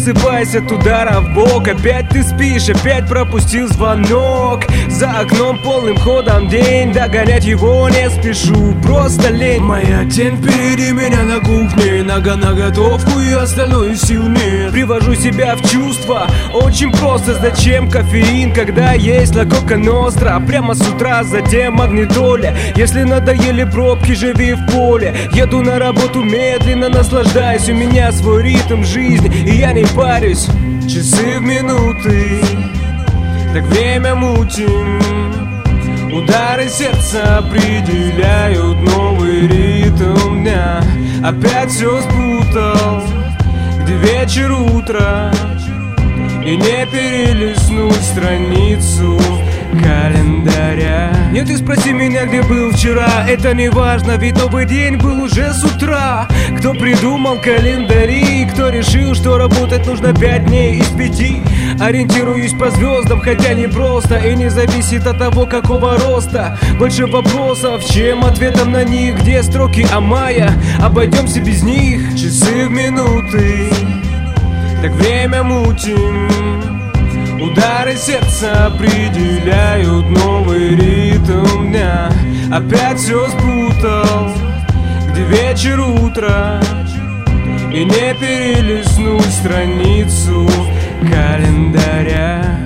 просыпаясь от удара в бок. Опять ты спишь, опять пропустил звонок. За окном полным ходом день, догонять его не спешу, просто лень. Моя тень впереди меня на кухне, нога на готовку и остальное сил нет. Привожу себя в чувство, очень просто. Зачем кофеин, когда есть La Coca Nostra? Прямо с утра, затем магнитоля. Если надоели пробки, живи в поле. Еду на работу медленно, наслаждаюсь. У меня свой ритм жизни, и я не парюсь. Часы в минуты, так время мутим. Удары сердца определяют новый ритм дня. Опять все спутал, где вечер, утро, и не перелистнуть страницу календаря. Нет, ты спроси меня, где был вчера. Это не важно, ведь новый день был уже с утра. Кто придумал календари, кто решил, что работать нужно 5 дней из 5. Ориентируюсь по звездам, хотя не просто. И не зависит от того, какого роста. Больше вопросов, чем ответом на них. Где строки о мае, обойдемся без них. Часы в минуты, так время мутим. Удары сердца определяют новый ритм дня. Опять все спутал, где вечер, утро, и не перелистнуть страницу календаря.